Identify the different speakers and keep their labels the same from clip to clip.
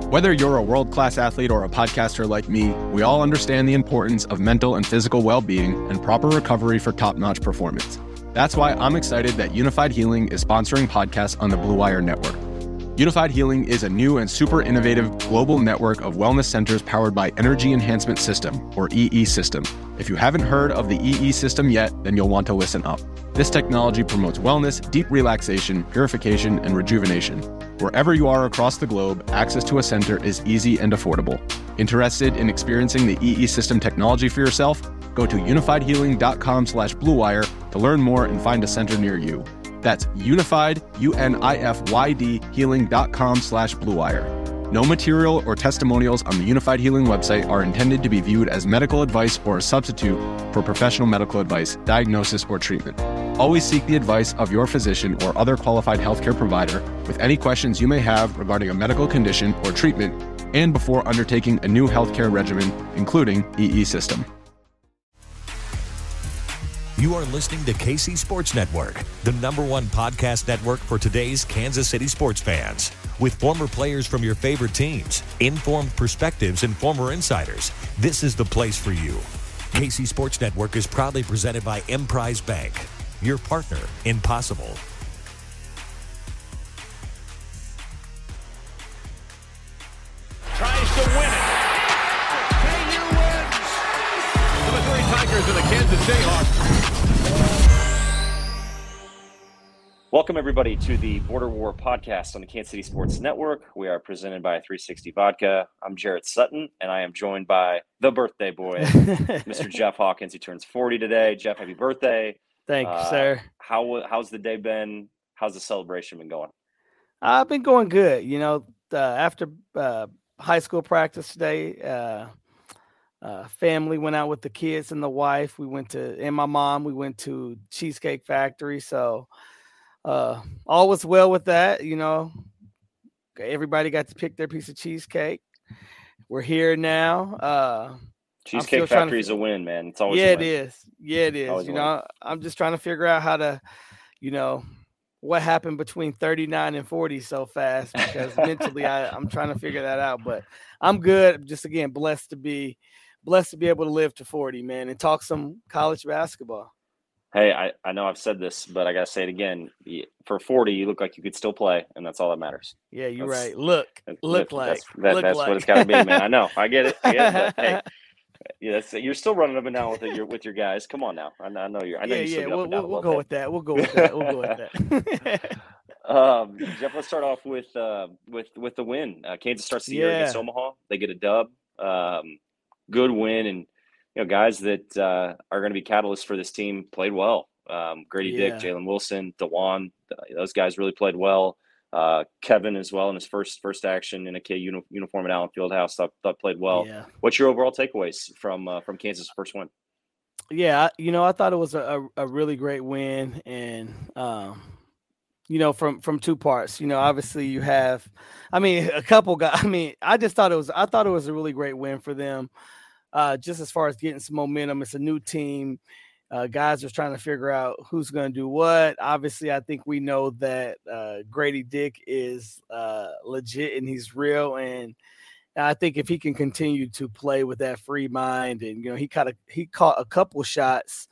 Speaker 1: Whether you're a world-class athlete or a podcaster like me, we all understand the importance of mental and physical well-being and proper recovery for top-notch performance. That's why I'm excited that Unified Healing is sponsoring podcasts on the Blue Wire Network. Unified Healing is a new and super innovative global network of wellness centers powered by Energy Enhancement System, or EE System. If you haven't heard of the EE System yet, then you'll want to listen up. This technology promotes wellness, deep relaxation, purification, and rejuvenation. Wherever you are across the globe, access to a center is easy and affordable. Interested in experiencing the EE System technology for yourself? Go to unifiedhealing.com/bluewire to learn more and find a center near you. That's unified, UNIFYD, healing.com/bluewire. No material or testimonials on the Unified Healing website are intended to be viewed as medical advice or a substitute for professional medical advice, diagnosis, or treatment. Always seek the advice of your physician or other qualified healthcare provider with any questions you may have regarding a medical condition or treatment and before undertaking a new healthcare regimen, including EE System.
Speaker 2: You are listening to KC Sports Network, the #1 podcast network for today's Kansas City sports fans. With former players from your favorite teams, informed perspectives, and former insiders, this is the place for you. KC Sports Network is proudly presented by Emprise Bank, your partner in possible.
Speaker 3: Tries to win it. KU wins. The Missouri Tigers and the Kansas Jayhawks.
Speaker 4: Welcome, everybody, to the Border War podcast on the Kansas City Sports Network. We are presented by 360 Vodka. I'm Jarrett Sutton, and I am joined by the birthday boy, Mr. Jeff Hawkins. He turns 40 today. Jeff, happy birthday.
Speaker 5: Thank you, sir.
Speaker 4: How's the day been? How's the celebration been going?
Speaker 5: I've been going good. You know, after high school practice today, family went out with the kids and the wife. And my mom, we went to Cheesecake Factory. So all was well with that. You know, everybody got to pick their piece of cheesecake. We're here now.
Speaker 4: Cheesecake Factory is a win, man. It's always a win.
Speaker 5: It is. Yeah, it is. You know, I'm just trying to figure out how to, you know, what happened between 39 and 40 so fast, because mentally I'm trying to figure that out. But I'm good. Just again, blessed to be able to live to 40, man, and talk some college basketball.
Speaker 4: Hey, I know I've said this, but I got to say it again. For 40, you look like you could still play, and that's all that matters.
Speaker 5: Yeah, you're right. Look like.
Speaker 4: That's what it's got to be, man. I know. I get it. But, hey, yeah, you're still running up and down with your guys. Come on now. I know you're.
Speaker 5: We'll go with that. We'll go with that.
Speaker 4: Jeff, let's start off with the win. Kansas starts the year against Omaha. They get a dub. Good win, and you know, guys that are going to be catalysts for this team played well. Grady Dick, Jalen Wilson, DeJuan, those guys really played well. Kevin as well in his first action in a K uniform at Allen Fieldhouse, thought played well. Yeah. What's your overall takeaways from Kansas' first win?
Speaker 5: Yeah, you know, I thought it was a really great win, and you know, from two parts. You know, obviously you have, a couple guys. I thought it was a really great win for them. Just as far as getting some momentum, it's a new team. Guys are trying to figure out who's going to do what. Obviously, I think we know that Grady Dick is legit and he's real. And I think if he can continue to play with that free mind, and you know, he caught a couple shots,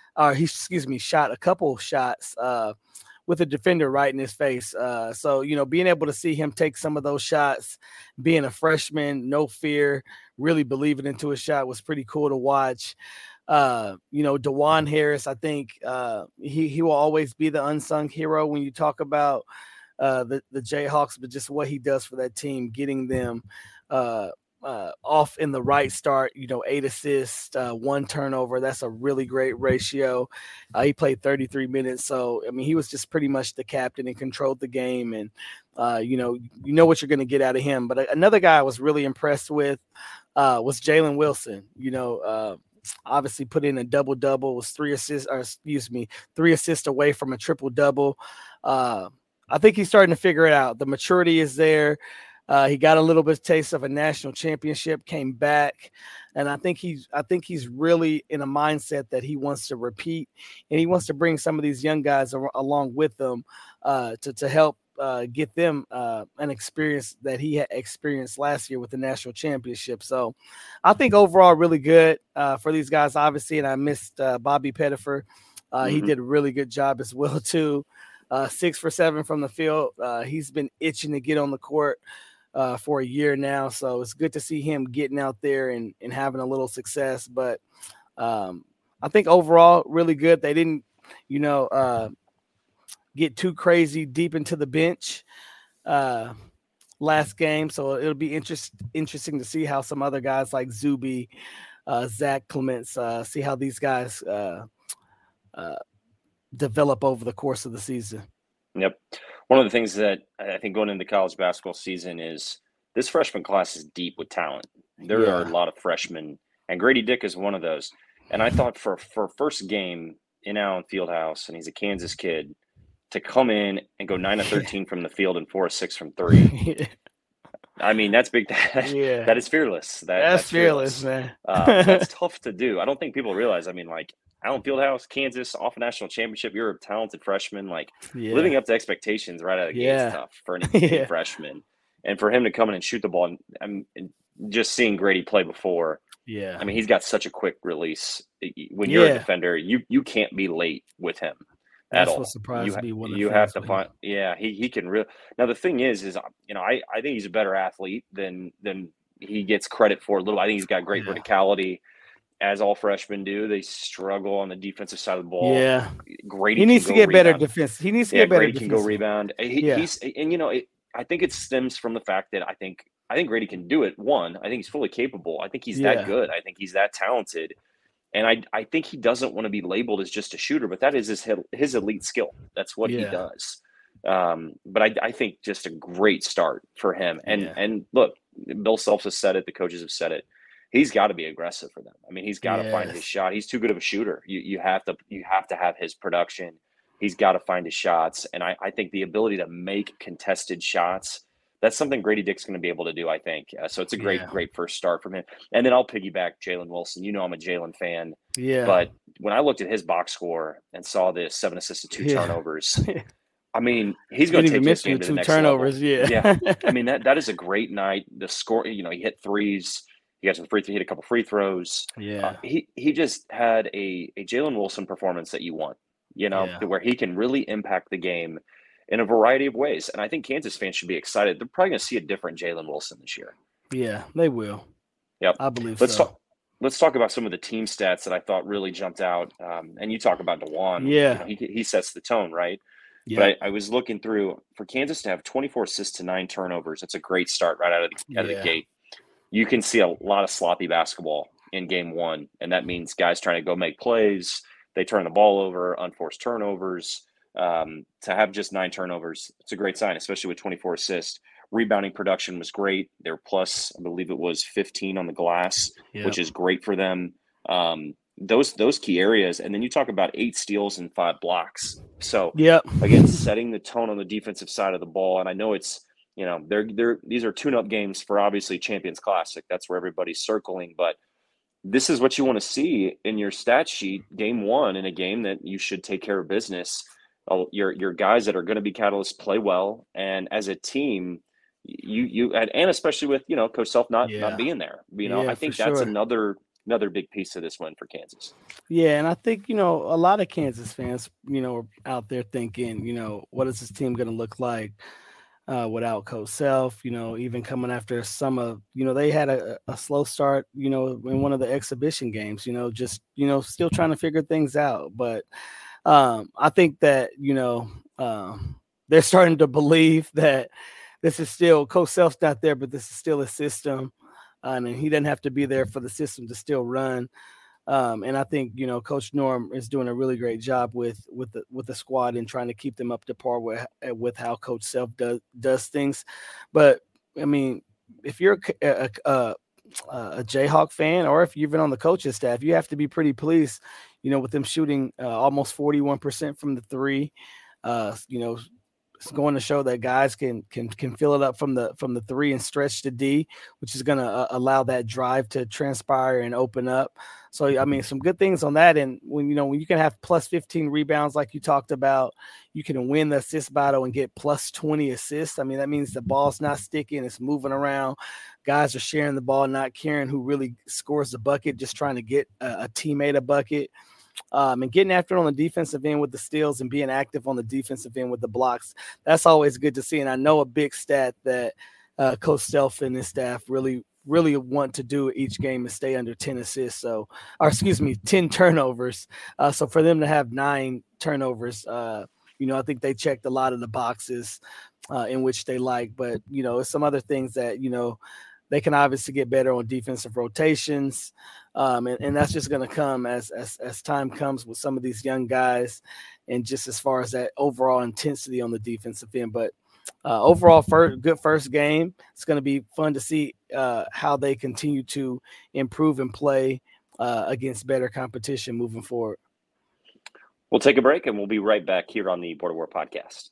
Speaker 5: shot a couple shots with a defender right in his face. So, you know, being able to see him take some of those shots, being a freshman, no fear, really believing into his shot was pretty cool to watch. You know, DeJuan Harris, I think he will always be the unsung hero when you talk about the Jayhawks, but just what he does for that team, getting them off in the right start, you know, 8 assists, 1 turnover. That's a really great ratio. He played 33 minutes. So, he was just pretty much the captain and controlled the game. And, you know what you're going to get out of him. But another guy I was really impressed with was Jalen Wilson. You know, obviously put in a double-double, was 3 assists away from a triple-double. I think he's starting to figure it out. The maturity is there. He got a little bit of taste of a national championship, came back, and I think he's really in a mindset that he wants to repeat, and he wants to bring some of these young guys along with them to help get them an experience that he had experienced last year with the national championship. So I think overall really good for these guys, obviously. And I missed Bobby Pettifer. He did a really good job as well, too. 6 for 7 from the field. He's been itching to get on the court for a year now. So it's good to see him getting out there and having a little success. But I think overall really good. They didn't, get too crazy deep into the bench last game. So it'll be interesting to see how some other guys like Zuby, Zach Clements, see how these guys develop over the course of the season.
Speaker 4: Yep. One of the things that I think going into the college basketball season is this freshman class is deep with talent. There are a lot of freshmen, and Grady Dick is one of those. And I thought for first game in Allen Fieldhouse, and he's a Kansas kid, to come in and go 9 of 13 from the field and 4 of 6 from 3. I mean, that's big. That is fearless. That's
Speaker 5: fearless, man.
Speaker 4: That's tough to do. I don't think people realize. I mean, like Allen Fieldhouse, Kansas, off a national championship. You're a talented freshman. Like living up to expectations right out of the gate is tough for an freshman. And for him to come in and shoot the ball, and just seeing Grady play before. Yeah, I mean, he's got such a quick release. When you're a defender, you can't be late with him.
Speaker 5: That's what surprised me.
Speaker 4: You have to find, he can really. Now the thing is I think he's a better athlete than he gets credit for. I think he's got great verticality, as all freshmen do. They struggle on the defensive side of the ball. Yeah, Grady.
Speaker 5: He needs to get better defense. He needs to get better.
Speaker 4: Grady can go rebound. He's I think it stems from the fact that I think Grady can do it. One, I think he's fully capable. I think he's that good. I think he's that talented. And I think he doesn't want to be labeled as just a shooter, but that is his elite skill. That's what he does. But I think just a great start for him. And look, Bill Self has said it. The coaches have said it. He's got to be aggressive for them. I mean, he's got to find his shot. He's too good of a shooter. You have to have his production. He's got to find his shots. And I think the ability to make contested shots, that's something Grady Dick's going to be able to do, I think. So it's a great first start from him. And then I'll piggyback Jalen Wilson. I'm a Jalen fan. Yeah. But when I looked at his box score and saw the 7 assists and 2 turnovers, I mean, he's going to take this game to the next
Speaker 5: turnovers,
Speaker 4: level. Yeah. I mean, that is a great night. The score, he hit threes. He got some he hit a couple free throws. Yeah. He just had a Jalen Wilson performance that you want, where he can really impact the game in a variety of ways. And I think Kansas fans should be excited. They're probably going to see a different Jalen Wilson this year.
Speaker 5: Yeah, they will.
Speaker 4: Yep.
Speaker 5: I believe
Speaker 4: so. Let's talk about some of the team stats that I thought really jumped out. And you talk about DeJuan. Yeah. He sets the tone, right? Yeah. But I was looking through, for Kansas to have 24 assists to 9 turnovers, that's a great start right out of the gate. You can see a lot of sloppy basketball in game one, and that means guys trying to go make plays. They turn the ball over, unforced turnovers. To have just 9 turnovers, it's a great sign, especially with 24 assists. Rebounding production was great. They're plus, I believe it was 15 on the glass, which is great for them. Those key areas. And then you talk about 8 steals and 5 blocks. So again, setting the tone on the defensive side of the ball. And I know it's, these are tune-up games for obviously Champions Classic. That's where everybody's circling. But this is what you want to see in your stat sheet, game one, in a game that you should take care of business. Your guys that are going to be catalysts play well. And as a team, and especially with, Coach Self not being there, I think that's another big piece of this win for Kansas.
Speaker 5: Yeah. And I think, a lot of Kansas fans, are out there thinking, what is this team going to look like without Coach Self, even coming after some of, they had a slow start, in one of the exhibition games, still trying to figure things out. But I think that, they're starting to believe that this is still Coach Self's not there, but this is still a system. And he doesn't have to be there for the system to still run. And I think, Coach Norm is doing a really great job with the squad and trying to keep them up to par with how Coach Self does things. But I mean, if you're a Jayhawk fan, or if you've been on the coaching staff, you have to be pretty pleased, with them shooting almost 41% from the 3, it's going to show that guys can fill it up from the 3 and stretch to D, which is going to allow that drive to transpire and open up. So, I mean, some good things on that. And when you can have plus 15 rebounds, like you talked about, you can win the assist battle and get plus 20 assists. I mean, that means the ball's not sticking. It's moving around. Guys are sharing the ball, not caring who really scores the bucket, just trying to get a teammate a bucket. And getting after it on the defensive end with the steals and being active on the defensive end with the blocks. That's always good to see. And I know a big stat that Coach Self and his staff really want to do each game is stay under 10 assists. 10 turnovers. So for them to have 9 turnovers, I think they checked a lot of the boxes in which they like. But, it's some other things that, they can obviously get better on defensive rotations. And that's just going to come as time comes with some of these young guys and just as far as that overall intensity on the defensive end. But overall, good first game. It's going to be fun to see how they continue to improve and play against better competition moving forward.
Speaker 4: We'll take a break and we'll be right back here on the Border War Podcast.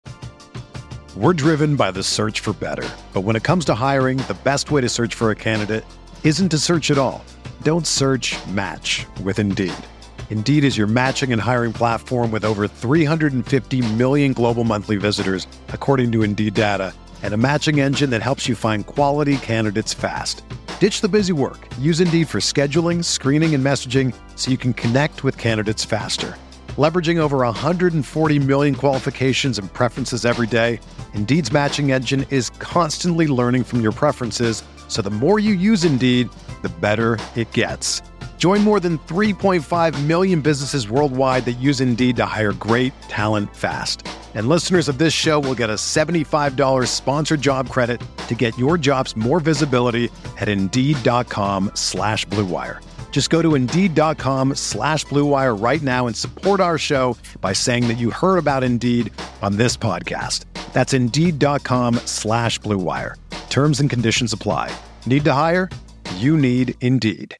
Speaker 6: We're driven by the search for better. But when it comes to hiring, the best way to search for a candidate isn't to search at all. Don't search, match with Indeed. Indeed is your matching and hiring platform with over 350 million global monthly visitors, according to Indeed data, and a matching engine that helps you find quality candidates fast. Ditch the busy work. Use Indeed for scheduling, screening, and messaging so you can connect with candidates faster. Leveraging over 140 million qualifications and preferences every day, Indeed's matching engine is constantly learning from your preferences, so the more you use Indeed, the better it gets. Join more than 3.5 million businesses worldwide that use Indeed to hire great talent fast. And listeners of this show will get a $75 sponsored job credit to get your jobs more visibility at Indeed.com/Blue Wire. Just go to Indeed.com/Blue Wire right now and support our show by saying that you heard about Indeed on this podcast. That's Indeed.com/Blue Wire. Terms and conditions apply. Need to hire? You need Indeed.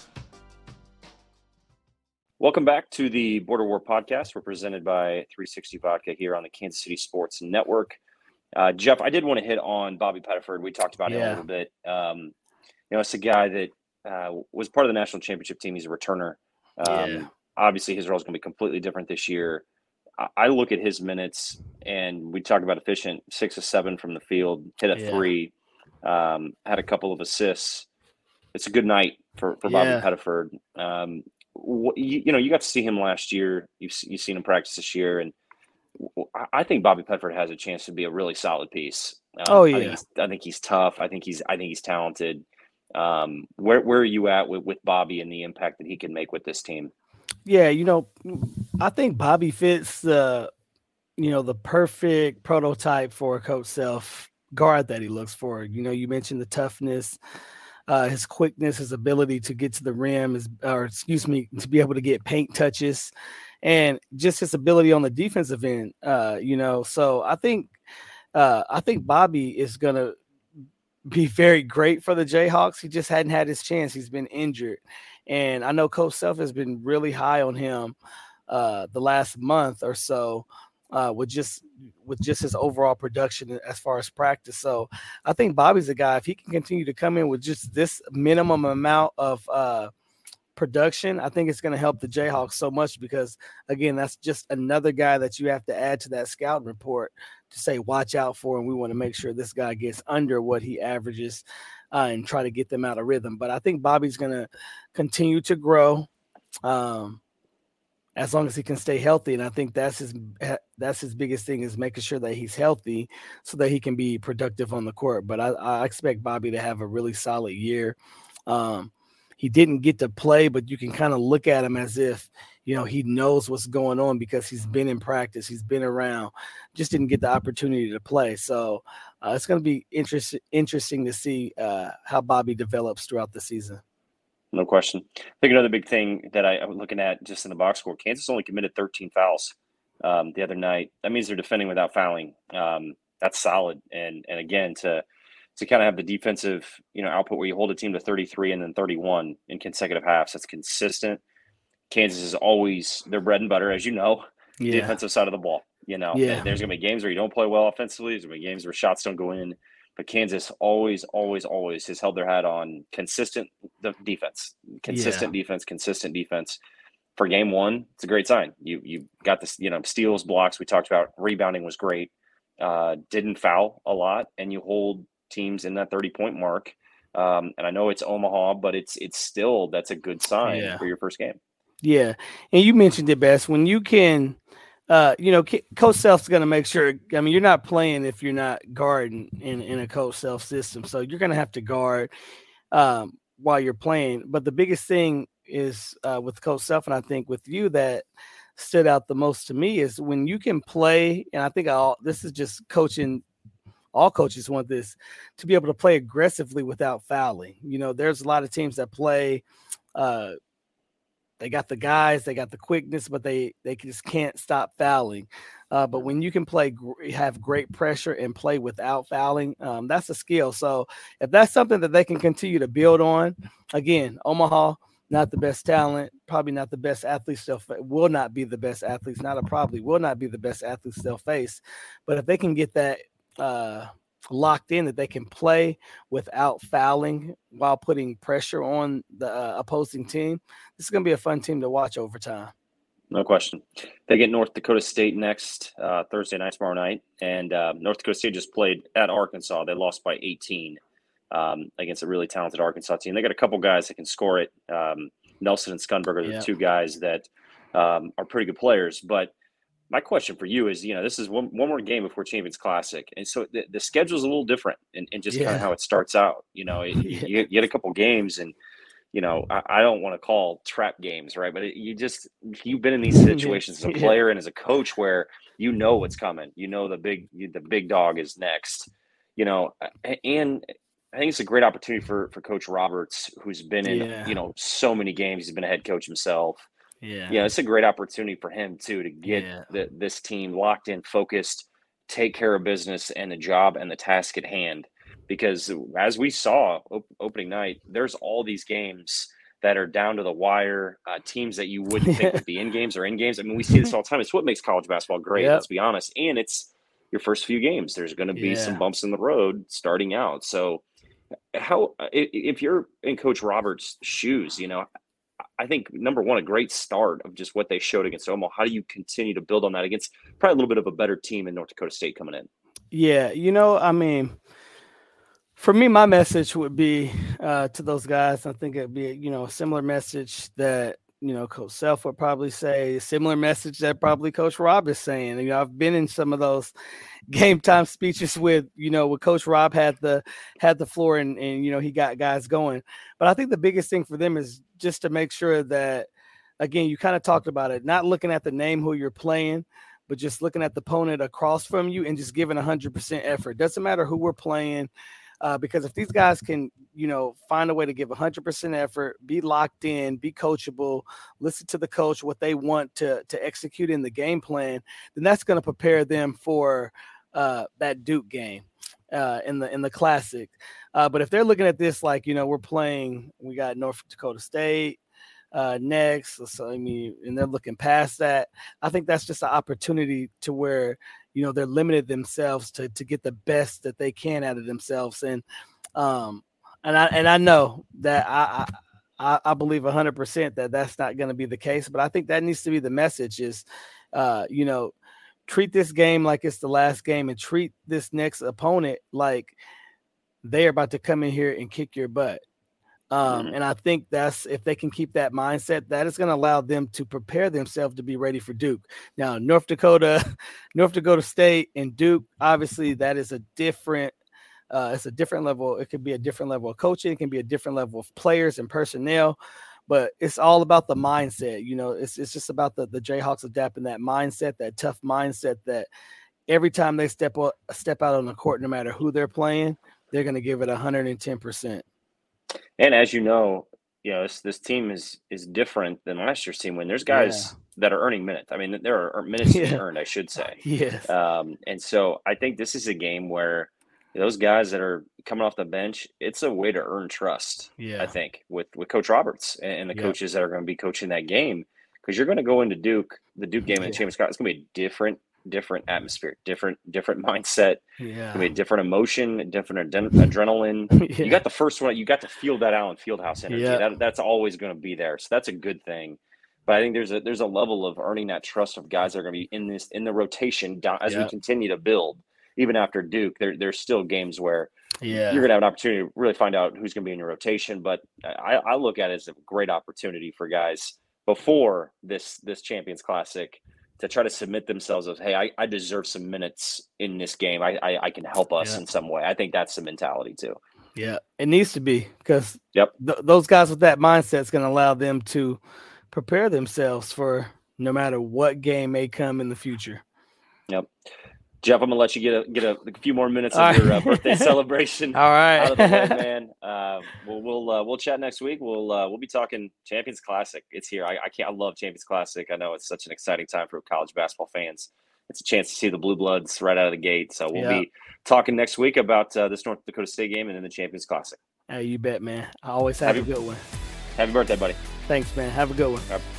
Speaker 4: Welcome back to the Border War Podcast. We're presented by 360 Vodka here on the Kansas City Sports Network. Jeff, I did want to hit on Bobby Pettiford. We talked about him a little bit. It's a guy that was part of the national championship team. He's a returner. Obviously, his role is going to be completely different this year. I look at his minutes, and we talk about efficient, 6 of 7 from the field, hit a 3, had a couple of assists. It's a good night for Bobby Pettiford. You got to see him last year. You've seen him practice this year, and I think Bobby Pettiford has a chance to be a really solid piece. I think he's tough. I think he's talented. Where are you at with Bobby and the impact that he can make with this team?
Speaker 5: Yeah, I think Bobby fits the perfect prototype for Coach Self guard that he looks for. You mentioned the toughness, his quickness, his ability to get to the rim, to be able to get paint touches, and just his ability on the defensive end. So I think Bobby is gonna be very great for the Jayhawks. He just hadn't had his chance. He's been injured. And I know Coach Self has been really high on him the last month or so with just his overall production as far as practice. So I think Bobby's a guy, if he can continue to come in with just this minimum amount of production, I think it's going to help the Jayhawks so much because, again, that's just another guy that you have to add to that scouting report to say, watch out for, and we want to make sure this guy gets under what he averages and try to get them out of rhythm. But I think Bobby's going to continue to grow as long as he can stay healthy. And I think that's his biggest thing is making sure that he's healthy so that he can be productive on the court. But I expect Bobby to have a really solid year. He didn't get to play, but you can kind of look at him as if, he knows what's going on because he's been in practice. He's been around, just didn't get the opportunity to play. So it's going to be interesting to see how Bobby develops throughout the season.
Speaker 4: No question. I think another big thing that I was looking at just in the box score, Kansas only committed 13 fouls the other night. That means they're defending without fouling. That's solid. And again, to kind of have the defensive, output where you hold a team to 33 and then 31 in consecutive halves, that's consistent. Kansas is always their bread and butter, as you know, defensive side of the ball.
Speaker 5: Yeah.
Speaker 4: There's going to be games where you don't play well offensively. There's going to be games where shots don't go in. But Kansas always has held their hat on consistent defense. Consistent defense. For game one, it's a great sign. You got this, steals, blocks. We talked about rebounding was great. Didn't foul a lot, and you hold teams in that 30-point mark. And I know it's Omaha, but it's still, that's a good sign for your first game.
Speaker 5: Yeah, and you mentioned it best. When you can, Coach Self's going to make sure. I mean, you're not playing if you're not guarding in a Coach Self system, so you're going to have to guard while you're playing. But the biggest thing is with Coach Self, and I think with you that stood out the most to me is when you can play. And I think this is just coaching. All coaches want this, to be able to play aggressively without fouling. There's a lot of teams that play. They got the guys, they got the quickness, but they just can't stop fouling. But when you can have great pressure and play without fouling, that's a skill. So if that's something that they can continue to build on, again, Omaha, not the best talent, probably not the best athletes will not be the best athletes, will not be the best athletes they'll face. But if they can get that locked in, that they can play without fouling while putting pressure on the opposing team, this is going to be a fun team to watch over time.
Speaker 4: No question. They get North Dakota State next Thursday night, tomorrow night. And North Dakota State just played at Arkansas. They lost by 18 against a really talented Arkansas team. They got a couple guys that can score it. Nelson and Scunberg are the two guys that are pretty good players. But my question for you is, this is one more game before Champions Classic. And so the schedule's a little different in just kind of how it starts out. You get a couple games and, I don't want to call trap games, right? But you've been in these situations as a player and as a coach where what's coming. The big dog is next, and I think it's a great opportunity for Coach Roberts, who's been in, so many games. He's been a head coach himself. Yeah, it's a great opportunity for him too to get this team locked in, focused, take care of business and the job and the task at hand. Because as we saw opening night, there's all these games that are down to the wire. Teams that you wouldn't think would be in games or in games. I mean, we see this all the time. It's what makes college basketball great. Let's be honest. And it's your first few games. There's going to be some bumps in the road starting out. So, if you're in Coach Roberts' shoes, I think, number one, a great start of just what they showed against Omaha. How do you continue to build on that against probably a little bit of a better team in North Dakota State coming in?
Speaker 5: Yeah, for me, my message would be to those guys. I think it'd be, a similar message that, Coach Self would probably say, a similar message that probably Coach Rob is saying. I've been in some of those game time speeches with Coach Rob had the floor and he got guys going. But I think the biggest thing for them is just to make sure that, again, you kind of talked about it, not looking at the name who you're playing, but just looking at the opponent across from you and just giving 100% effort. Doesn't matter who we're playing. Because if these guys can, find a way to give 100% effort, be locked in, be coachable, listen to the coach, what they want to execute in the game plan, then that's going to prepare them for that Duke game in the Classic. But if they're looking at this like, we got North Dakota State next, so and they're looking past that, I think that's just an opportunity to where they're limited themselves to get the best that they can out of themselves. And I know that I believe 100% that that's not going to be the case, but I think that needs to be the message is, treat this game like it's the last game and treat this next opponent like they're about to come in here and kick your butt. And I think that's, if they can keep that mindset, that is going to allow them to prepare themselves to be ready for Duke. Now, North Dakota State and Duke, obviously that is a different, it's a different level. It could be a different level of coaching. It can be a different level of players and personnel, but it's all about the mindset. It's just about the Jayhawks adapting that mindset, that tough mindset that every time they step out on the court, no matter who they're playing, they're going to give it 110%.
Speaker 4: And as this team is different than last year's team when there's guys that are earning minutes. I mean, there are minutes being earned, I should say.
Speaker 5: Yes.
Speaker 4: And so I think this is a game where those guys that are coming off the bench, it's a way to earn trust, I think, with Coach Roberts and the coaches that are going to be coaching that game. Because you're going to go into the Duke game in the Champions Cup. It's going to be a different different atmosphere, different mindset.
Speaker 5: Yeah.
Speaker 4: Gonna be a different emotion, different adrenaline.
Speaker 5: Yeah.
Speaker 4: You got the first one. You got to feel that Allen Fieldhouse energy.
Speaker 5: Yeah.
Speaker 4: That's always going to be there. So that's a good thing. But I think there's a level of earning that trust of guys that are going to be in the rotation down as we continue to build. Even after Duke, there's still games where you're going to have an opportunity to really find out who's going to be in your rotation. But I look at it as a great opportunity for guys before this Champions Classic to try to submit themselves as, hey, I deserve some minutes in this game. I can help us in some way. I think that's the mentality too.
Speaker 5: Yeah, it needs to be, because
Speaker 4: yep.
Speaker 5: Those guys with that mindset is going to allow them to prepare themselves for no matter what game may come in the future.
Speaker 4: Yep. Jeff, I'm gonna let you get a few more minutes of your birthday celebration.
Speaker 5: All right,
Speaker 4: out of the way, man. We'll chat next week. We'll be talking Champions Classic. It's here. I love Champions Classic. I know it's such an exciting time for college basketball fans. It's a chance to see the Blue Bloods right out of the gate. So we'll be talking next week about this North Dakota State game and then the Champions Classic.
Speaker 5: Hey, you bet, man. I always have a good one.
Speaker 4: Happy birthday, buddy.
Speaker 5: Thanks, man. Have a good one.